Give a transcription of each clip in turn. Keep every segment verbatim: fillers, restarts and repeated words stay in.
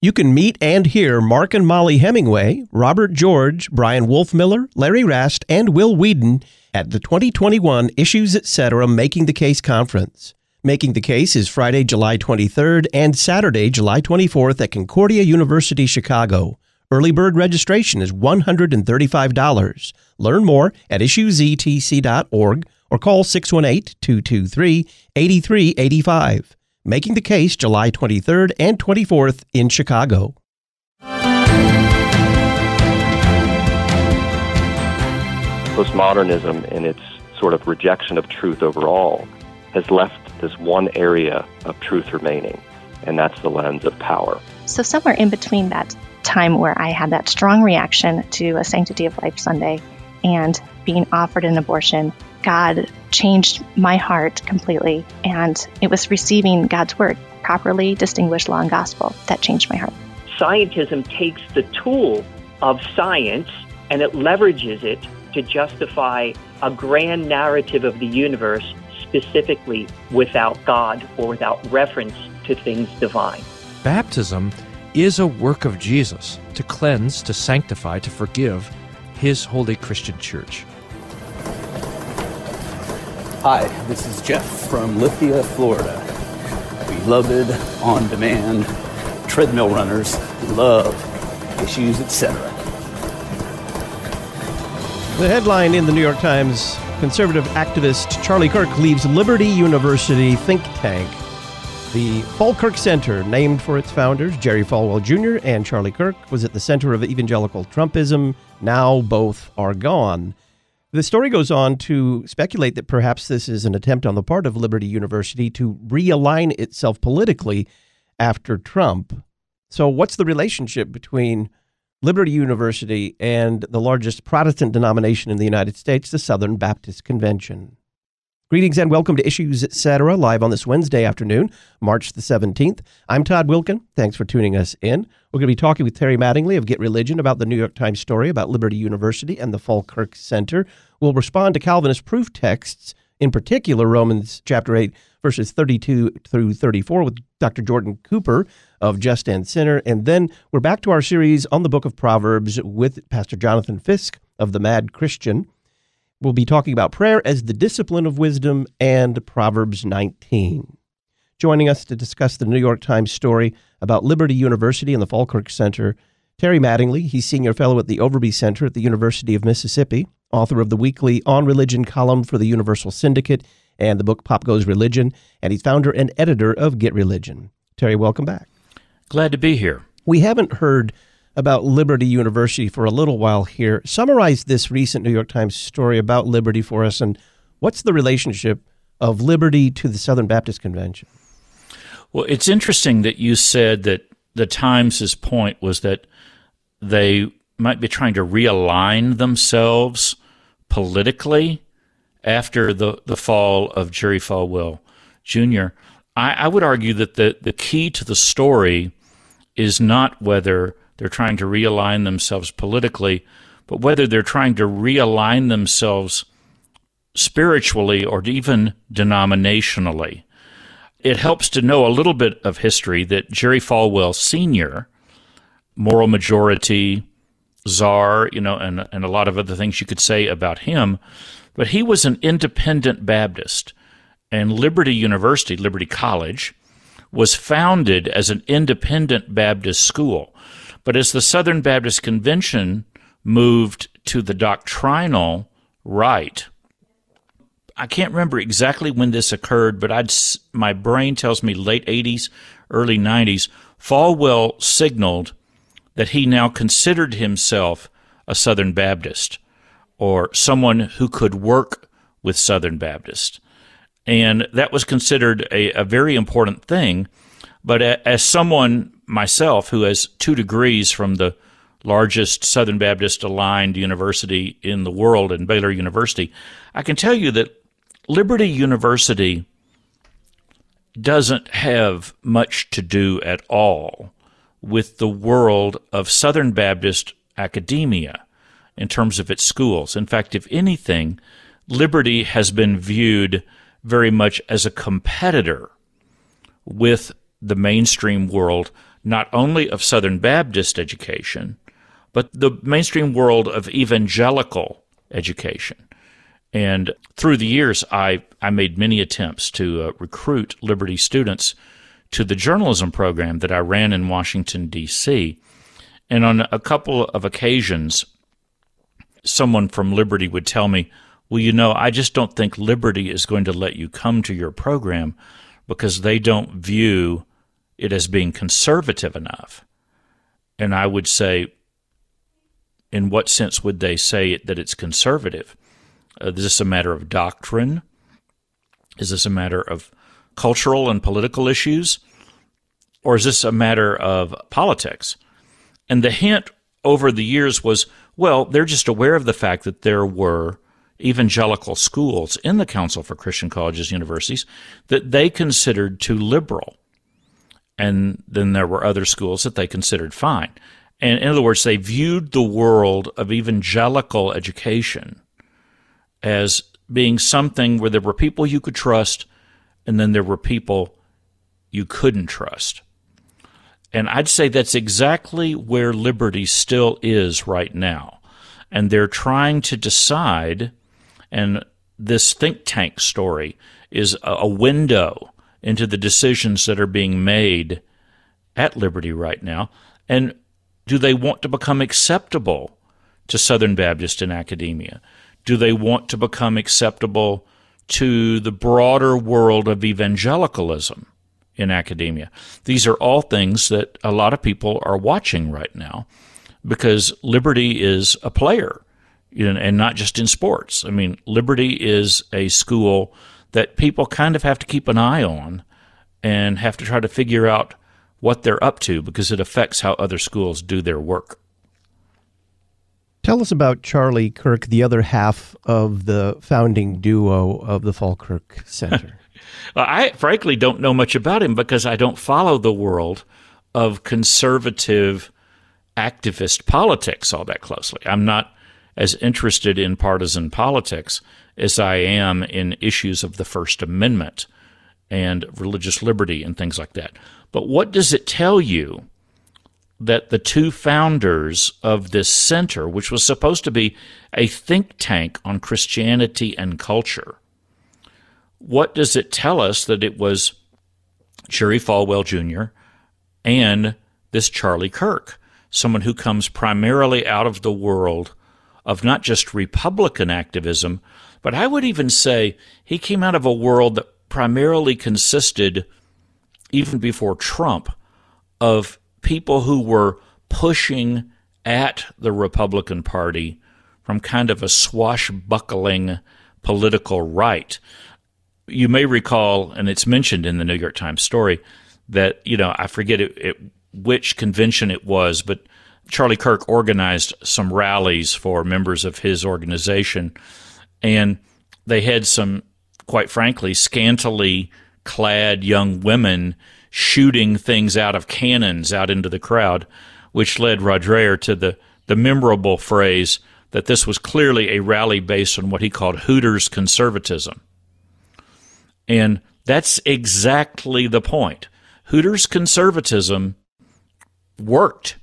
You can meet and hear Mark and Molly Hemingway, Robert George, Brian Wolfmiller, Larry Rast, and Will Whedon at the twenty twenty-one Issues Etc. Making the Case Conference. Making the Case is Friday, July twenty-third and Saturday, July twenty-fourth at Concordia University, Chicago. Early bird registration is one hundred thirty-five dollars. Learn more at issues e t c dot org or call six one eight, two two three, eight three eight five. Making the Case, July twenty-third and twenty-fourth in Chicago. Postmodernism, in its sort of rejection of truth overall, has left this one area of truth remaining, and that's the lens of power. So somewhere in between that time where I had that strong reaction to a Sanctity of Life Sunday and being offered an abortion, God changed my heart completely, and it was receiving God's word, properly distinguished law and gospel, that changed my heart. Scientism takes the tool of science and it leverages it to justify a grand narrative of the universe, specifically without God or without reference to things divine. Baptism is a work of Jesus to cleanse, to sanctify, to forgive his holy Christian church. Hi, this is Jeff from Lithia, Florida. Beloved, on-demand, treadmill runners who love Issues Etc. The headline in the New York Times, conservative activist Charlie Kirk leaves Liberty University think tank. The Falkirk Center, named for its founders, Jerry Falwell Junior and Charlie Kirk, was at the center of evangelical Trumpism. Now both are gone. The story goes on to speculate that perhaps this is an attempt on the part of Liberty University to realign itself politically after Trump. So what's the relationship between Liberty University and the largest Protestant denomination in the United States, the Southern Baptist Convention? Greetings and welcome to Issues Etc., live on this Wednesday afternoon, March the seventeenth. I'm Todd Wilkin. Thanks for tuning us in. We're going to be talking with Terry Mattingly of Get Religion about the New York Times story about Liberty University and the Falkirk Center. We'll respond to Calvinist proof texts, in particular Romans chapter eight, verses thirty-two through thirty-four with Doctor Jordan Cooper of Just and Sinner. And then we're back to our series on the book of Proverbs with Pastor Jonathan Fisk of The Mad Christian. We'll be talking about prayer as the discipline of wisdom and Proverbs nineteen. Joining us to discuss the New York Times story about Liberty University and the Falkirk Center, Terry Mattingly. He's senior fellow at the Overby Center at the University of Mississippi, author of the weekly On Religion column for the Universal Syndicate and the book Pop Goes Religion, and he's founder and editor of Get Religion. Terry, welcome back. Glad to be here. We haven't heard about Liberty University for a little while here. Summarize this recent New York Times story about Liberty for us, and what's the relationship of Liberty to the Southern Baptist Convention? Well, it's interesting that you said that the Times' point was that they might be trying to realign themselves politically after the, the fall of Jerry Falwell Junior I, I would argue that the, the key to the story is not whether they're trying to realign themselves politically, but whether they're trying to realign themselves spiritually or even denominationally. It helps to know a little bit of history that Jerry Falwell Senior, moral majority, czar, you know, and, and a lot of other things you could say about him, but he was an independent Baptist, and Liberty University, Liberty College, was founded as an independent Baptist school. But as the Southern Baptist Convention moved to the doctrinal right, I can't remember exactly when this occurred, but I'd, my brain tells me late eighties, early nineties, Falwell signaled that he now considered himself a Southern Baptist or someone who could work with Southern Baptists. And that was considered a, a very important thing. But as someone myself who has two degrees from the largest Southern Baptist aligned university in the world, in Baylor University, I can tell you that Liberty University doesn't have much to do at all with the world of Southern Baptist academia in terms of its schools. In fact, if anything, Liberty has been viewed very much as a competitor with the mainstream world, not only of Southern Baptist education, but the mainstream world of evangelical education. And through the years, I, I made many attempts to uh, recruit Liberty students to the journalism program that I ran in Washington, D C. And on a couple of occasions, someone from Liberty would tell me, well, you know, I just don't think Liberty is going to let you come to your program because they don't view it as being conservative enough. And I would say, in what sense would they say it, that it's conservative? Uh, is this a matter of doctrine? Is this a matter of cultural and political issues? Or is this a matter of politics? And the hint over the years was, well, they're just aware of the fact that there were evangelical schools in the Council for Christian Colleges and Universities that they considered too liberal. And then there were other schools that they considered fine. And in other words, they viewed the world of evangelical education as being something where there were people you could trust, and then there were people you couldn't trust. And I'd say that's exactly where Liberty still is right now. And they're trying to decide, and this think tank story is a window into the decisions that are being made at Liberty right now. And do they want to become acceptable to Southern Baptist in academia? Do they want to become acceptable to the broader world of evangelicalism in academia? These are all things that a lot of people are watching right now because Liberty is a player, you know, and not just in sports. I mean, Liberty is a school that people kind of have to keep an eye on and have to try to figure out what they're up to because it affects how other schools do their work. Tell us about Charlie Kirk, the other half of the founding duo of the Falkirk Center. I frankly don't know much about him because I don't follow the world of conservative activist politics all that closely. I'm not as interested in partisan politics as I am in issues of the First Amendment and religious liberty and things like that. But what does it tell you that the two founders of this center, which was supposed to be a think tank on Christianity and culture, what does it tell us that it was Jerry Falwell Junior and this Charlie Kirk, someone who comes primarily out of the world of not just Republican activism, but I would even say he came out of a world that primarily consisted, even before Trump, of people who were pushing at the Republican Party from kind of a swashbuckling political right. You may recall, and it's mentioned in the New York Times story, that, you know, I forget it, it, which convention it was, but Charlie Kirk organized some rallies for members of his organization, and they had some, quite frankly, scantily clad young women shooting things out of cannons out into the crowd, which led Rod Dreher to the, the memorable phrase that this was clearly a rally based on what he called Hooters conservatism. And that's exactly the point. Hooters conservatism worked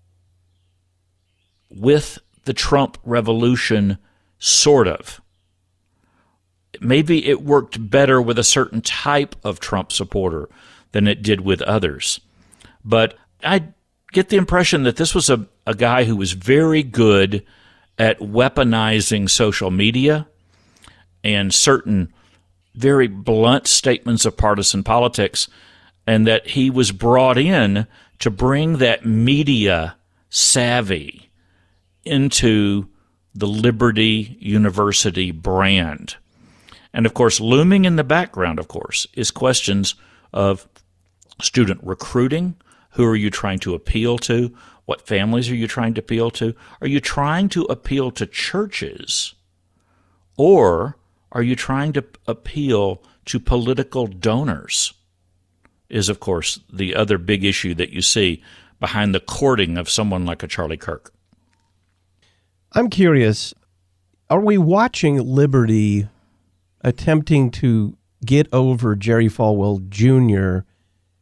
with the Trump revolution, sort of. Maybe it worked better with a certain type of Trump supporter than it did with others. But I get the impression that this was a, a guy who was very good at weaponizing social media and certain very blunt statements of partisan politics, and that he was brought in to bring that media savvy into the Liberty University brand. And, of course, looming in the background, of course, is questions of student recruiting. Who are you trying to appeal to? What families are you trying to appeal to? Are you trying to appeal to churches? Or are you trying to appeal to political donors? Is, of course, the other big issue that you see behind the courting of someone like a Charlie Kirk. I'm curious, are we watching Liberty attempting to get over Jerry Falwell Junior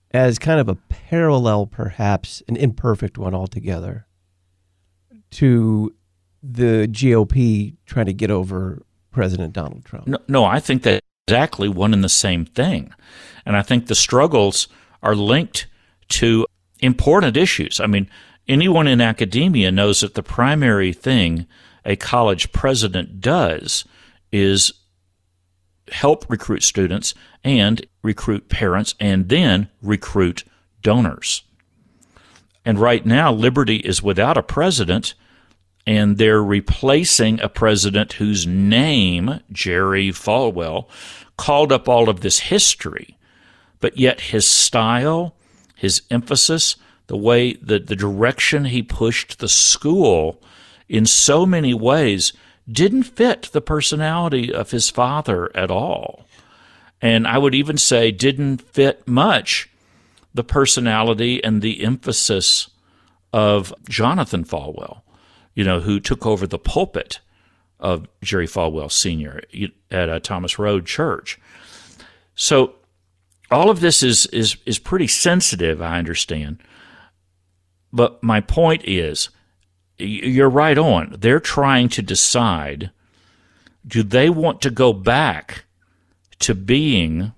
as kind of a parallel, perhaps an imperfect one altogether, to the G O P trying to get over President Donald Trump? No, no, I think that's exactly one and the same thing. And I think the struggles are linked to important issues. I mean, anyone in academia knows that the primary thing a college president does is help recruit students and recruit parents and then recruit donors. And right now, Liberty is without a president, and they're replacing a president whose name, Jerry Falwell, called up all of this history. But yet his style, his emphasis, the way, the, the direction he pushed the school in so many ways didn't fit the personality of his father at all. And I would even say didn't fit much the personality and the emphasis of Jonathan Falwell, you know, who took over the pulpit of Jerry Falwell Senior at uh, Thomas Road Church. So all of this is, is, is pretty sensitive, I understand. But my point is, you're right on. They're trying to decide, do they want to go back to being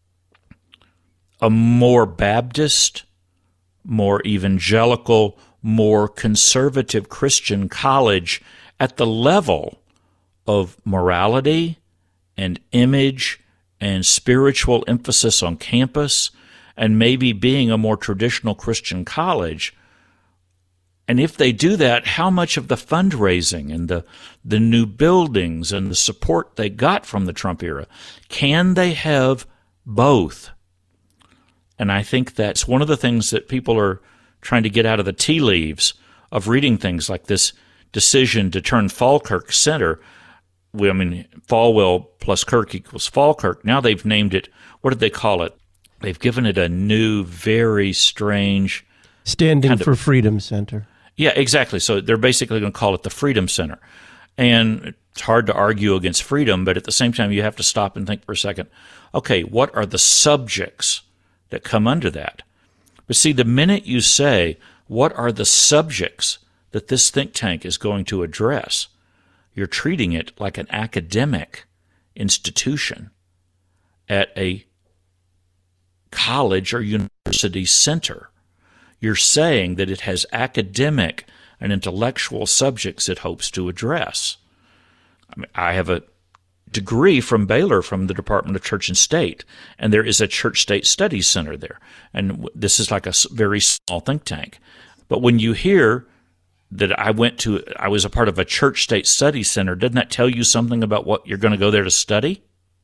a more Baptist, more evangelical, more conservative Christian college at the level of morality and image and spiritual emphasis on campus, and maybe being a more traditional Christian college? And if they do that, how much of the fundraising and the the new buildings and the support they got from the Trump era, can they have both? And I think that's one of the things that people are trying to get out of the tea leaves of reading things like this decision to turn Falkirk Center. I mean, Falwell plus Kirk equals Falkirk. Now they've named it, what did they call it? They've given it a new, very strange... Standing kind of, for Freedom Center. Yeah, exactly. So they're basically going to call it the Freedom Center. And it's hard to argue against freedom, but at the same time, you have to stop and think for a second, okay, what are the subjects that come under that? But see, the minute you say, what are the subjects that this think tank is going to address, you're treating it like an academic institution at a college or university center. You're saying that it has academic and intellectual subjects it hopes to address. I mean, I have a degree from Baylor from the Department of Church and State, and there is a Church-State Studies Center there. And this is like a very small think tank. But when you hear that I went to, I was a part of a Church-State Studies Center, doesn't that tell you something about what you're going to go there to study?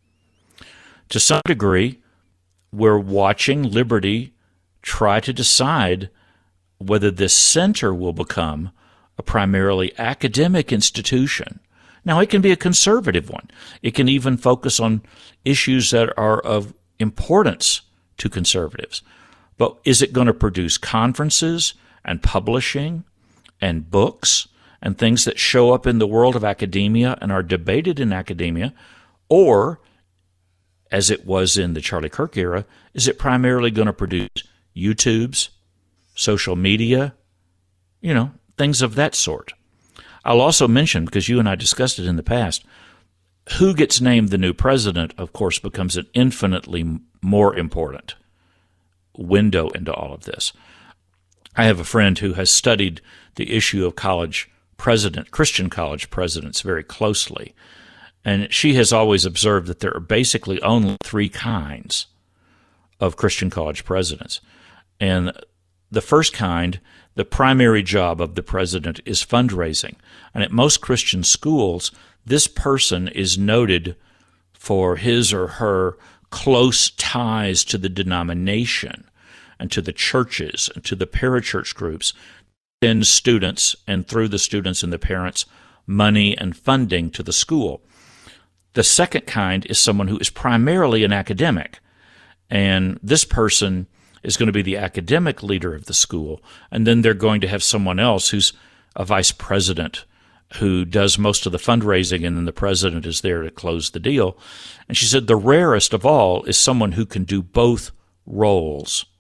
To some degree, we're watching Liberty try to decide whether this center will become a primarily academic institution. Now, it can be a conservative one. It can even focus on issues that are of importance to conservatives. But is it going to produce conferences and publishing and books and things that show up in the world of academia and are debated in academia? Or, as it was in the Charlie Kirk era, is it primarily going to produce YouTubes, social media, you know, things of that sort? I'll also mention, because you and I discussed it in the past, who gets named the new president, of course, becomes an infinitely more important window into all of this. I have a friend who has studied the issue of college president, Christian college presidents very closely, and she has always observed that there are basically only three kinds of Christian college presidents. And the first kind, the primary job of the president is fundraising. And at most Christian schools, this person is noted for his or her close ties to the denomination and to the churches and to the parachurch groups, send students, and through the students and the parents, money and funding to the school. The second kind is someone who is primarily an academic, and this person is going to be the academic leader of the school, and then they're going to have someone else who's a vice president who does most of the fundraising, and then the president is there to close the deal. And she said the rarest of all is someone who can do both roles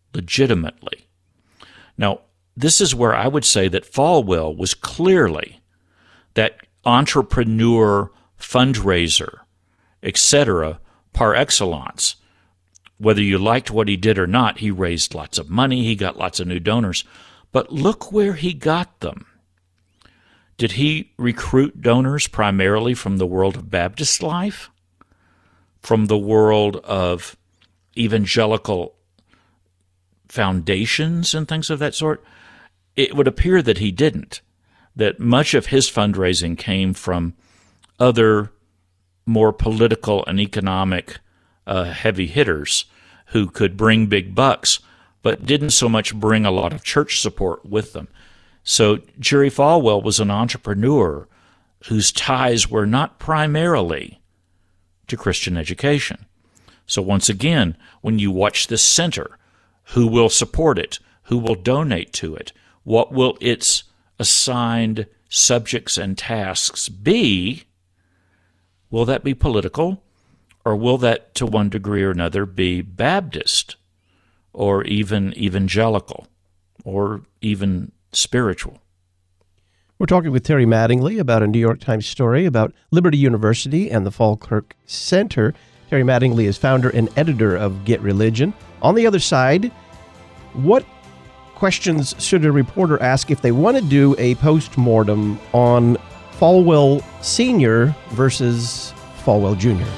legitimately. Now, this is where I would say that Falwell was clearly that entrepreneur, fundraiser, et cetera, par excellence. Whether you liked what he did or not, he raised lots of money, he got lots of new donors. But look where he got them. Did he recruit donors primarily from the world of Baptist life? From the world of evangelical foundations and things of that sort? It would appear that he didn't, that much of his fundraising came from other more political and economic uh, heavy hitters who could bring big bucks, but didn't so much bring a lot of church support with them. So Jerry Falwell was an entrepreneur whose ties were not primarily to Christian education. So once again, when you watch this center, who will support it? Who will donate to it? What will its assigned subjects and tasks be? Will that be political? Or will that, to one degree or another, be Baptist? Or even evangelical? Or even spiritual? We're talking with Terry Mattingly about a New York Times story about Liberty University and the Falkirk Center. Terry Mattingly is founder and editor of Get Religion. On the other side, what questions should a reporter ask if they want to do a post-mortem on Falwell Senior versus Falwell Junior?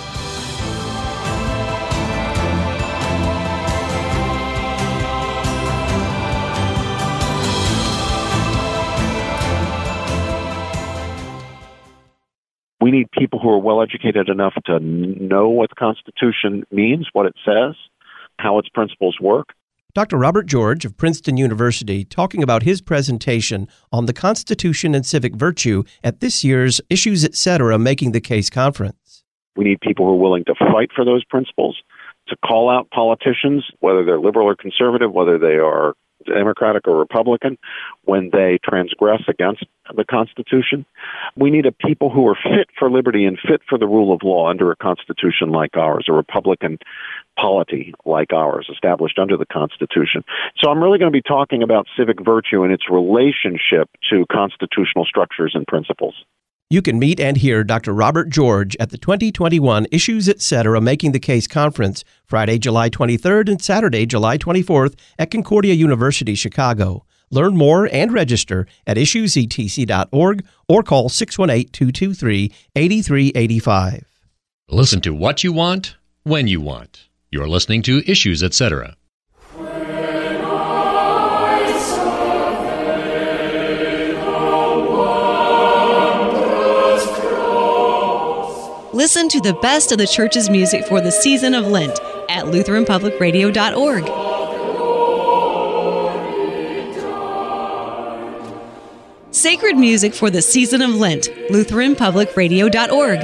We need people who are well-educated enough to know what the Constitution means, what it says, how its principles work. Doctor Robert George of Princeton University talking about his presentation on the Constitution and civic virtue at this year's Issues Etc. Making the Case conference. We need people who are willing to fight for those principles, to call out politicians, whether they're liberal or conservative, whether they are Democratic or Republican, when they transgress against the Constitution. We need a people who are fit for liberty and fit for the rule of law under a Constitution like ours, a Republican polity like ours, established under the Constitution. So I'm really going to be talking about civic virtue and its relationship to constitutional structures and principles. You can meet and hear Doctor Robert George at the twenty twenty-one Issues Etc. Making the Case conference, Friday, July twenty-third and Saturday, July twenty-fourth at Concordia University, Chicago. Learn more and register at issues e t c dot org or call six one eight, two two three, eight three eight five. Listen to what you want, when you want. You're listening to Issues Etc. Listen to the best of the church's music for the season of Lent at Lutheran Public Radio dot org. Sacred music for the season of Lent, Lutheran Public Radio dot org.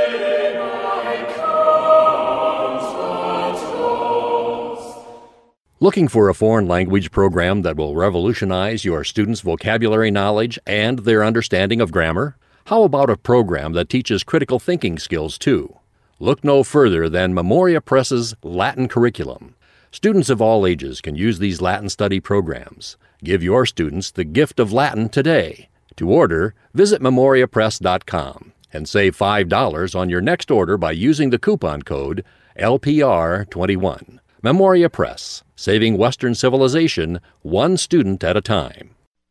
Looking for a foreign language program that will revolutionize your students' vocabulary knowledge and their understanding of grammar? How about a program that teaches critical thinking skills, too? Look no further than Memoria Press's Latin curriculum. Students of all ages can use these Latin study programs. Give your students the gift of Latin today. To order, visit memoria press dot com and save five dollars on your next order by using the coupon code L P R twenty-one. Memoria Press, saving Western civilization one student at a time.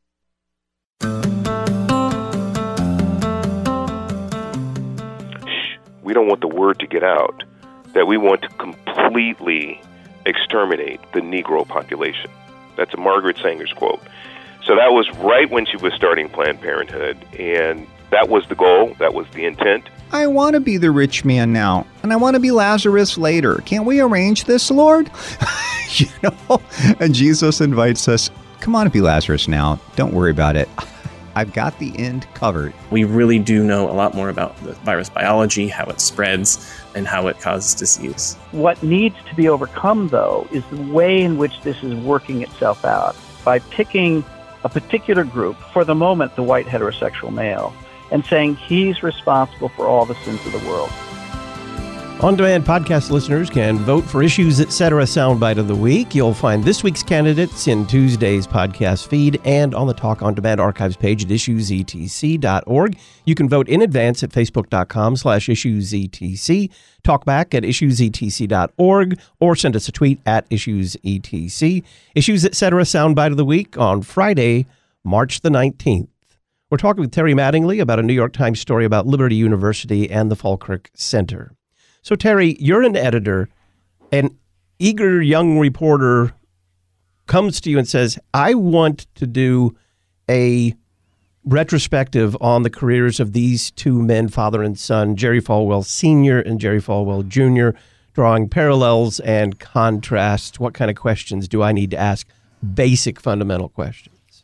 We don't want the word to get out that we want to completely exterminate the Negro population. That's a Margaret Sanger's quote. So that was right when she was starting Planned Parenthood, and that was the goal, that was the intent. I want to be the rich man now, and I want to be Lazarus later. Can't we arrange this, Lord? You know, and Jesus invites us, come on and be Lazarus now. Don't worry about it. I've got the end covered. We really do know a lot more about the virus biology, how it spreads, and how it causes disease. What needs to be overcome, though, is the way in which this is working itself out. By picking a particular group, for the moment the white heterosexual male, and saying he's responsible for all the sins of the world. On-demand podcast listeners can vote for Issues Etc. Soundbite of the Week. You'll find this week's candidates in Tuesday's podcast feed and on the Talk On Demand archives page at issues e t c dot org. You can vote in advance at facebook.com slash issuesetc, talk back at issues e t c dot org, or send us a tweet at issuesetc. Issues Etc. Soundbite of the Week on Friday, March the nineteenth. We're talking with Terry Mattingly about a New York Times story about Liberty University and the Falkirk Center. So, Terry, you're an editor. An eager young reporter comes to you and says, I want to do a retrospective on the careers of these two men, father and son, Jerry Falwell Senior and Jerry Falwell Junior, drawing parallels and contrasts. What kind of questions do I need to ask? Basic fundamental questions.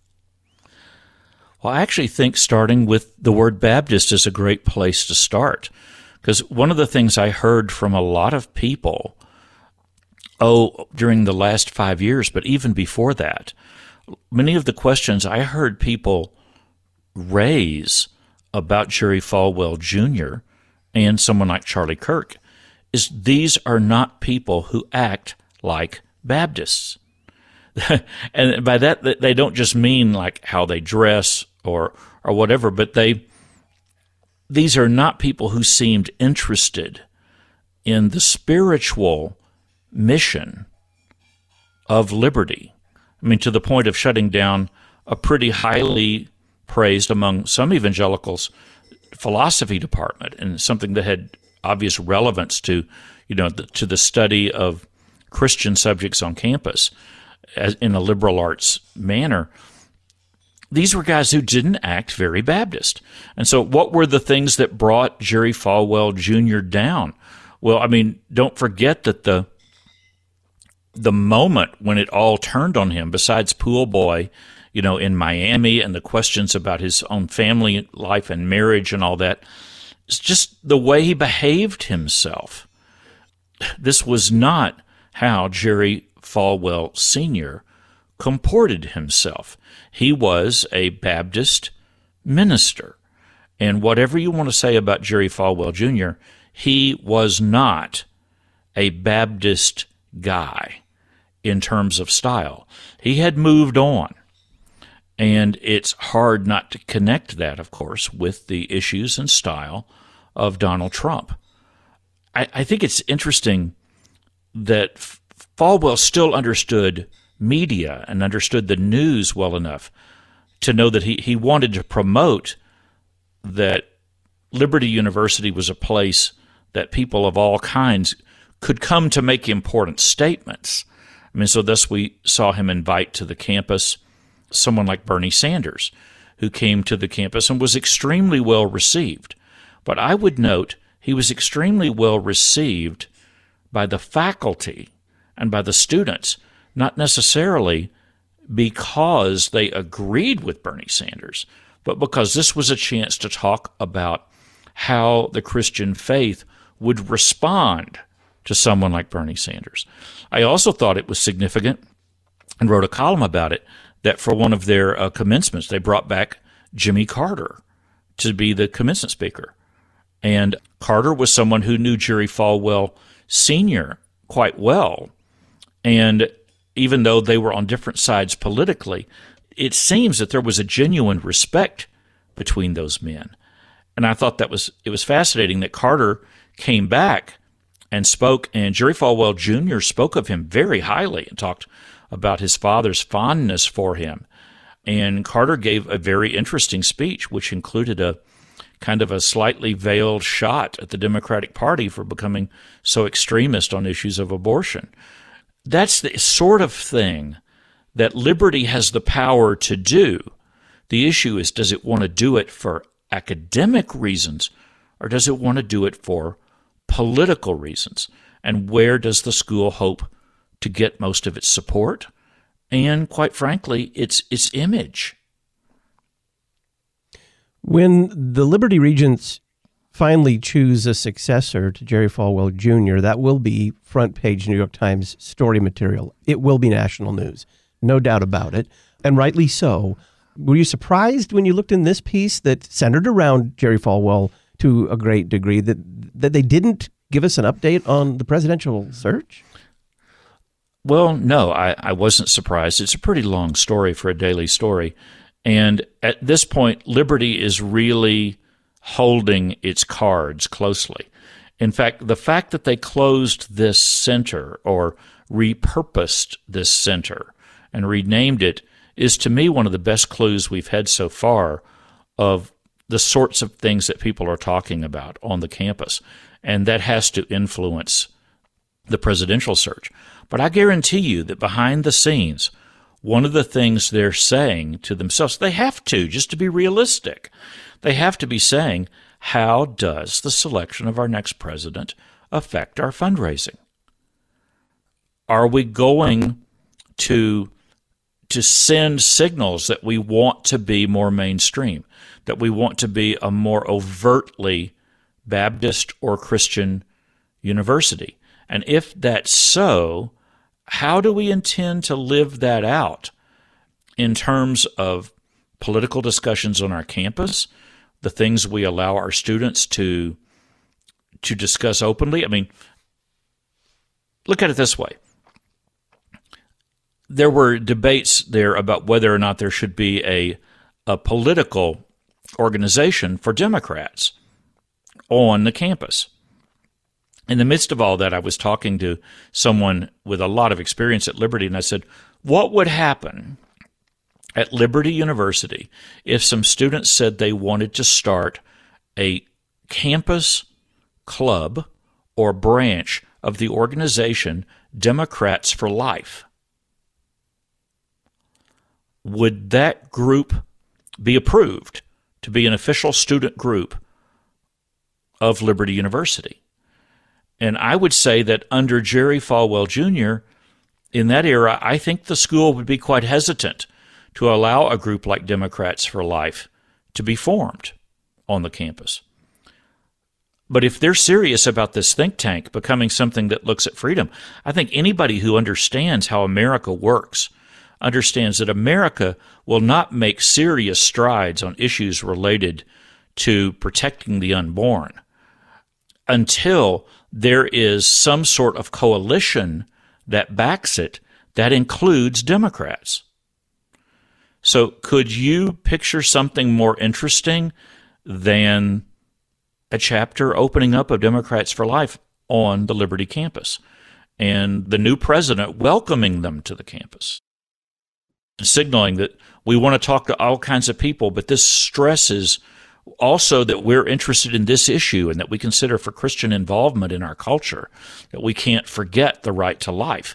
Well, I actually think starting with the word Baptist is a great place to start. Because one of the things I heard from a lot of people, oh, during the last five years, but even before that, many of the questions I heard people raise about Jerry Falwell Junior and someone like Charlie Kirk is these are not people who act like Baptists. And by that, they don't just mean like how they dress or or whatever, but they... These are not people who seemed interested in the spiritual mission of liberty. I mean, to the point of shutting down a pretty highly praised among some evangelicals philosophy department, and something that had obvious relevance to, you know, the, to the study of Christian subjects on campus as, in a liberal arts manner. These were guys who didn't act very Baptist. And so what were the things that brought Jerry Falwell Junior down? Well, I mean, don't forget that the the moment when it all turned on him, besides Pool Boy, you know, in Miami and the questions about his own family life and marriage and all that, it's just the way he behaved himself. This was not how Jerry Falwell Senior comported himself. He was a Baptist minister. And whatever you want to say about Jerry Falwell Junior, he was not a Baptist guy in terms of style. He had moved on. And it's hard not to connect that, of course, with the issues and style of Donald Trump. I, I think it's interesting that Falwell still understood media and understood the news well enough to know that he, he wanted to promote that Liberty University was a place that people of all kinds could come to make important statements. I mean, so thus we saw him invite to the campus someone like Bernie Sanders, who came to the campus and was extremely well received. But I would note he was extremely well received by the faculty and by the students, not necessarily because they agreed with Bernie Sanders, but because this was a chance to talk about how the Christian faith would respond to someone like Bernie Sanders. I also thought it was significant, and wrote a column about it, that for one of their uh, commencements, they brought back Jimmy Carter to be the commencement speaker. And Carter was someone who knew Jerry Falwell Senior quite well. And even though they were on different sides politically, it seems that there was a genuine respect between those men. And I thought that was it was fascinating that Carter came back and spoke, and Jerry Falwell Junior spoke of him very highly and talked about his father's fondness for him. And Carter gave a very interesting speech, which included a kind of a slightly veiled shot at the Democratic Party for becoming so extremist on issues of abortion. That's the sort of thing that Liberty has the power to do. The issue is, does it want to do it for academic reasons, or does it want to do it for political reasons? And where does the school hope to get most of its support and, quite frankly, its its image? When the Liberty Regents finally choose a successor to Jerry Falwell Junior, that will be front-page New York Times story material. It will be national news, no doubt about it, and rightly so. Were you surprised when you looked in this piece that centered around Jerry Falwell to a great degree, that that they didn't give us an update on the presidential search? Well, no, I, I wasn't surprised. It's a pretty long story for a daily story. And at this point, Liberty is really holding its cards closely. In fact, the fact that they closed this center or repurposed this center and renamed it is, to me, one of the best clues we've had so far of the sorts of things that people are talking about on the campus. And that has to influence the presidential search. But I guarantee you that behind the scenes, one of the things they're saying to themselves, they have to, just to be realistic, they have to be saying, how does the selection of our next president affect our fundraising? Are we going to, to send signals that we want to be more mainstream, that we want to be a more overtly Baptist or Christian university? And if that's so, how do we intend to live that out in terms of political discussions on our campus, the things we allow our students to, to discuss openly? I mean, look at it this way. There were debates there about whether or not there should be a, a political organization for Democrats on the campus. In the midst of all that, I was talking to someone with a lot of experience at Liberty, and I said, what would happen at Liberty University if some students said they wanted to start a campus club or branch of the organization Democrats for Life? Would that group be approved to be an official student group of Liberty University? And I would say that under Jerry Falwell Junior, in that era, I think the school would be quite hesitant to allow a group like Democrats for Life to be formed on the campus. But if they're serious about this think tank becoming something that looks at freedom, I think anybody who understands how America works understands that America will not make serious strides on issues related to protecting the unborn until there is some sort of coalition that backs it that includes Democrats. So could you picture something more interesting than a chapter opening up of Democrats for Life on the Liberty campus and the new president welcoming them to the campus, signaling that we want to talk to all kinds of people, but this stresses also that we're interested in this issue and that we consider for Christian involvement in our culture, that we can't forget the right to life.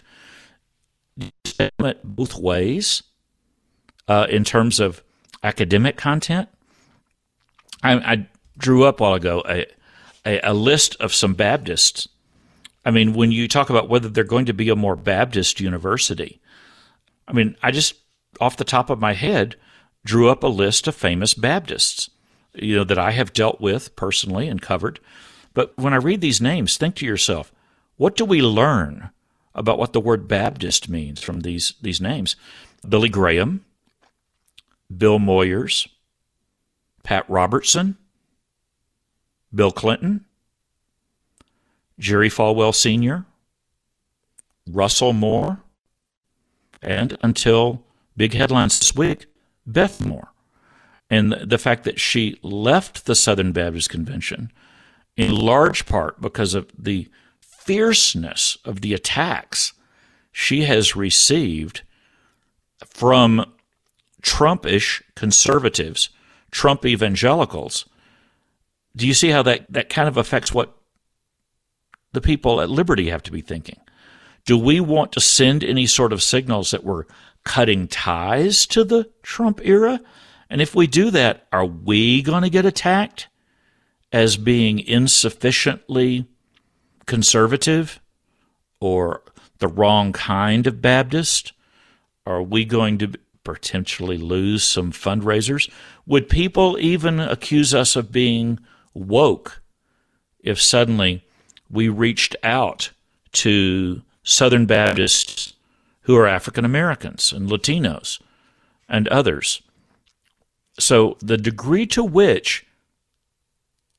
Both ways uh, in terms of academic content. I, I drew up a while ago a, a, a list of some Baptists. I mean, when you talk about whether they're going to be a more Baptist university, I mean, I just, off the top of my head, drew up a list of famous Baptists, you know, that I have dealt with personally and covered. But when I read these names, think to yourself, what do we learn about what the word Baptist means from these, these names? Billy Graham, Bill Moyers, Pat Robertson, Bill Clinton, Jerry Falwell Senior, Russell Moore, and until big headlines this week, Beth Moore. And the fact that she left the Southern Baptist Convention in large part because of the fierceness of the attacks she has received from Trumpish conservatives, Trump evangelicals. Do you see how that, that kind of affects what the people at Liberty have to be thinking? Do we want to send any sort of signals that we're cutting ties to the Trump era? And if we do that, are we going to get attacked as being insufficiently conservative or the wrong kind of Baptist? Are we going to potentially lose some fundraisers? Would people even accuse us of being woke if suddenly we reached out to Southern Baptists who are African Americans and Latinos and others? So the degree to which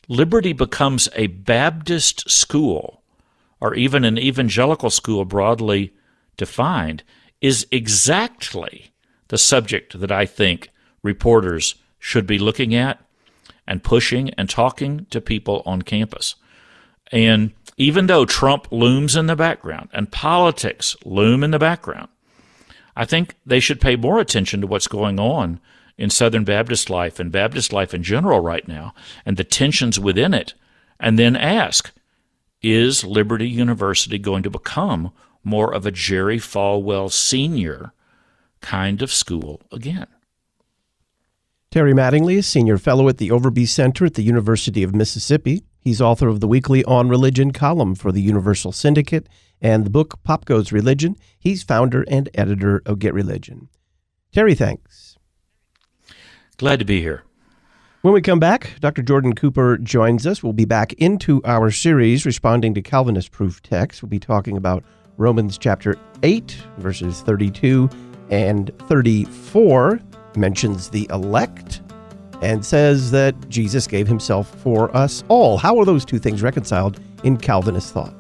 Liberty becomes a Baptist school, or even an evangelical school broadly defined, is exactly the subject that I think reporters should be looking at and pushing and talking to people on campus. And even though Trump looms in the background and politics loom in the background, I think they should pay more attention to what's going on in Southern Baptist life and Baptist life in general right now and the tensions within it, and then ask, is Liberty University going to become more of a Jerry Falwell Senior kind of school again? Terry Mattingly is Senior Fellow at the Overby Center at the University of Mississippi. He's author of the weekly On Religion column for the Universal Syndicate and the book Pop Goes Religion. He's founder and editor of Get Religion. Terry, thanks. Glad to be here. When we come back, Doctor Jordan Cooper joins us. We'll be back into our series responding to Calvinist proof texts. We'll be talking about Romans chapter eight, verses thirty-two and thirty-four. Mentions the elect and says that Jesus gave himself for us all. How are those two things reconciled in Calvinist thought?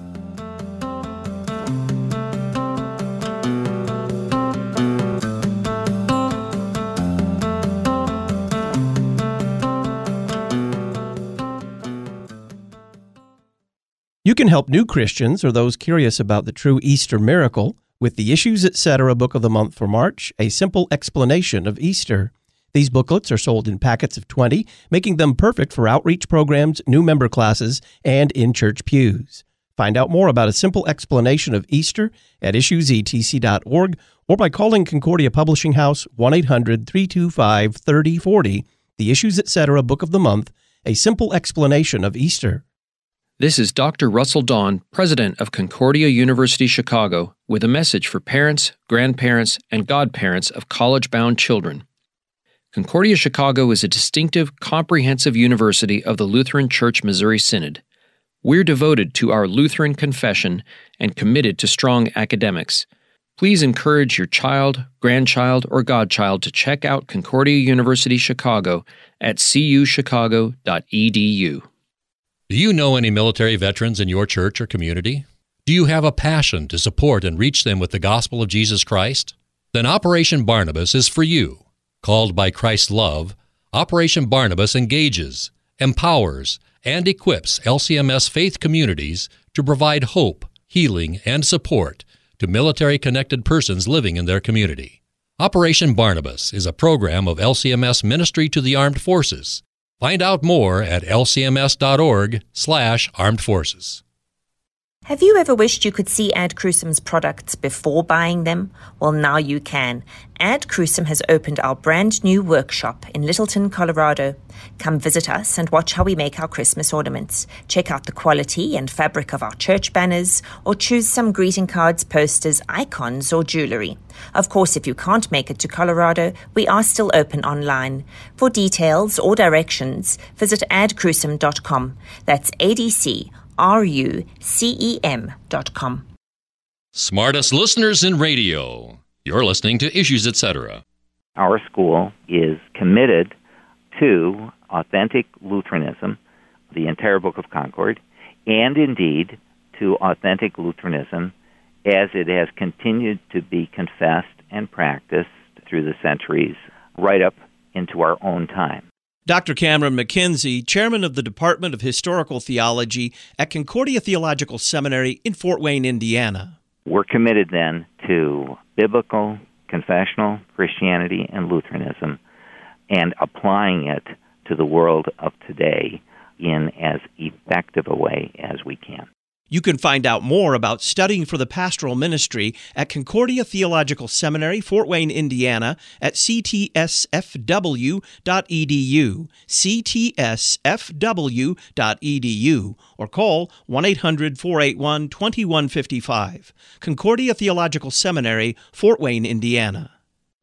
You can help new Christians or those curious about the true Easter miracle with the Issues Etc. Book of the Month for March, A Simple Explanation of Easter. These booklets are sold in packets of twenty, making them perfect for outreach programs, new member classes, and in-church pews. Find out more about A Simple Explanation of Easter at issues e t c dot org or by calling Concordia Publishing House one eight hundred, three two five, three oh four oh. The Issues Etc. Book of the Month, A Simple Explanation of Easter. This is Doctor Russell Dawn, president of Concordia University Chicago, with a message for parents, grandparents, and godparents of college-bound children. Concordia Chicago is a distinctive, comprehensive university of the Lutheran Church Missouri Synod. We're devoted to our Lutheran confession and committed to strong academics. Please encourage your child, grandchild, or godchild to check out Concordia University Chicago at c u chicago dot e d u. Do you know any military veterans in your church or community? Do you have a passion to support and reach them with the gospel of Jesus Christ? Then Operation Barnabas is for you. Called by Christ's love, Operation Barnabas engages, empowers, and equips L C M S faith communities to provide hope, healing, and support to military-connected persons living in their community. Operation Barnabas is a program of L C M S Ministry to the Armed Forces. Find out more at l c m s dot org slash armed forces. Have you ever wished you could see Ad Crucem's products before buying them? Well, now you can. Ad Crucem has opened our brand new workshop in Littleton, Colorado. Come visit us and watch how we make our Christmas ornaments. Check out the quality and fabric of our church banners, or choose some greeting cards, posters, icons, or jewelry. Of course, if you can't make it to Colorado, we are still open online. For details or directions, visit ad crucem dot com. That's A D C R U C E M dot com. Smartest listeners in radio. You're listening to Issues Etc. Our school is committed to authentic Lutheranism, the entire Book of Concord, and indeed to authentic Lutheranism as it has continued to be confessed and practiced through the centuries, right up into our own time. Doctor Cameron McKenzie, chairman of the Department of Historical Theology at Concordia Theological Seminary in Fort Wayne, Indiana. We're committed then to biblical, confessional Christianity and Lutheranism and applying it to the world of today in as effective a way as we can. You can find out more about studying for the pastoral ministry at Concordia Theological Seminary, Fort Wayne, Indiana, at c t s f w dot e d u, c t s f w dot e d u, or call one eight hundred, four eight one, two one five five. Concordia Theological Seminary, Fort Wayne, Indiana.